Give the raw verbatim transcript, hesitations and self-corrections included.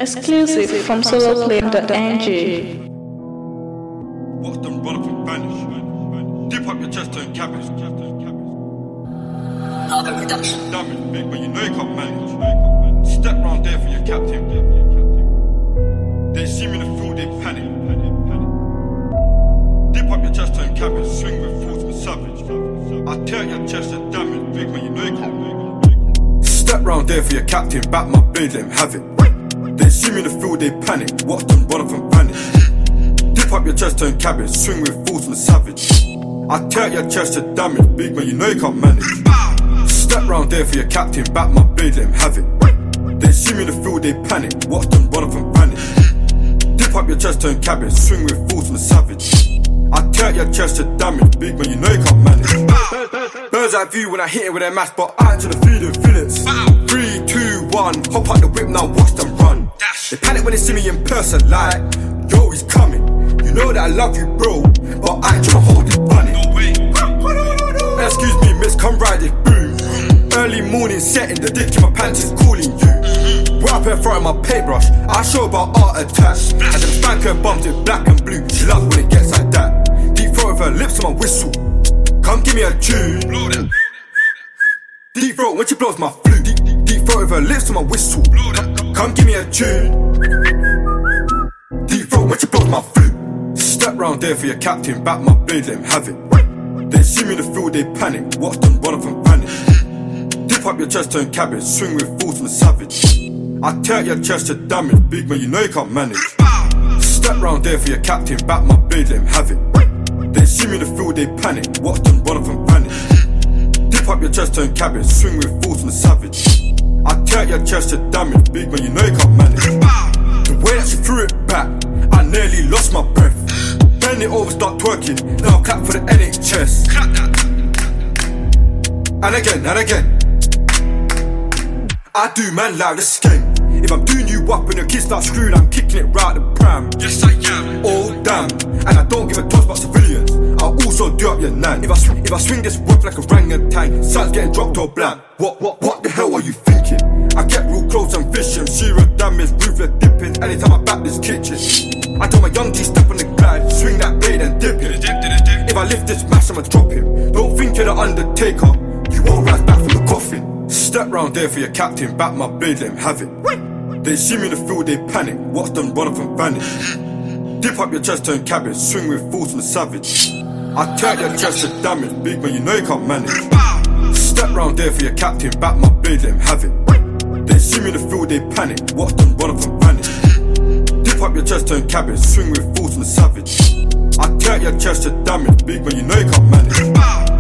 Exclusive from solo flame dot n g. Watch them run up and vanish. Dip up your chest and cabbage. Carbon reduction. Damage big, but you know you can't manage. Step round there for your captain. They see me in the field, they panic. Dip up your chest and cabbage. Swing with force and savage. I tear your chest and damage big, but you know you can't manage. Step round there for your captain. Back my blade, let him have it. They see me in the field, they panic. Watch them run up and vanish. Dip up your chest, turn cabbage. Swing with force and savage. I tear your chest to damage, big man, you know you can't manage. Step round there for your captain, back my blade, let him have it. They see me in the field, they panic. Watch them run up and vanish. Dip up your chest, turn cabbage. Swing with force and savage. I tear your chest to damage, big man, you know you can't manage. Bird's eye view when I hit it with their mask, but I ain't to the feeding feelings. Three, two, one, hop out the whip now, watch them run. They panic when they see me in person, like, yo, he's coming. You know that I love you, bro, but I ain't tryna hold it funny. No way. Excuse me, miss, come ride it, boom. Early morning setting, the dick in my pants is calling you. We're up in front of my paintbrush, I show about art attached. And then spank her bumps in black and blue, she loves when it gets like that. Deep throat with her lips on my whistle, come give me a tune. Deep throat when she blows my flute. Deep, deep, deep throat with her lips on my whistle, come, come give me a tune. Deep throat when she blows my flute. Step round there for your captain, back my blade, let him have it. They see me in the field, they panic. Watch them run up and vanish. Dip up your chest, turn cabbage. Swing with force and savage. I tear your chest to damage, big man, you know you can't manage. Step round there for your captain, back my blade, let him have it. They see me in the field, they panic. Watch them run up and vanish. Dip up your chest, turn cabbage. Swing with force and savage. I tear your chest to damage, big man, you know you can't manage. The way that she threw it back, I nearly lost my breath. Bend it over, start twerking. Now clap for the N H S. And again, and again. I do man loud, this game. If I'm doing you up and your kids start screwing, I'm kicking it right the pram. Yes I am. Oh damn. And I don't give a toss about civilians. I'll also do up your nan. If I swing, if I swing this whip like a orangutan, son's getting dropped or blam. What, what, what the hell are you thinking? I get real close and fishing. Zero damage, ruthless dipping. Anytime I back this kitchen, I tell my young G step on the glide, swing that blade and dip it. If I lift this mass, I'ma drop him. Don't think you're the Undertaker, you won't rise back from the coffin. Step round there for your captain, back my blade, let him have it. They see me in the field, they panic. Watch them run up and vanish. Dip up your chest, turn cabbage. Swing with force and savage. I tear your chest to damage, big man, you know you can't manage. Step round there for your captain, back my blade, let him have it. They see me in the field, they panic. Watch them run up and vanish. Dip up your chest, turn cabbage. Swing with force and savage. I tear your chest to damage, big man, you know you can't manage.